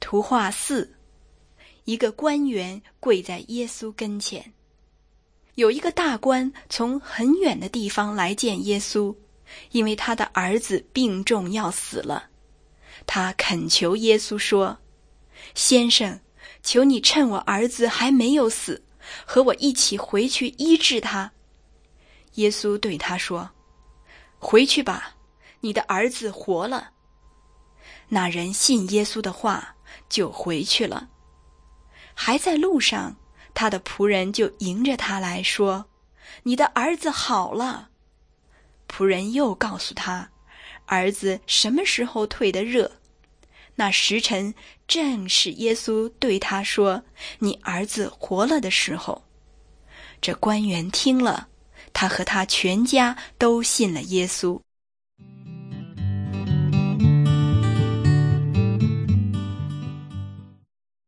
图画4，一个官员跪在耶稣跟前。有一个大官从很远的地方来见耶稣，因为他的儿子病重要死了。他恳求耶稣说：先生，求你趁我儿子还没有死，和我一起回去医治他。耶稣对他说：回去吧，你的儿子活了。那人信耶稣的话，就回去了。还在路上，他的仆人就迎着他来说：你的儿子好了。仆人又告诉他，儿子什么时候退的热。那时辰正是耶稣对他说你儿子活了的时候。这官员听了，他和他全家都信了耶稣。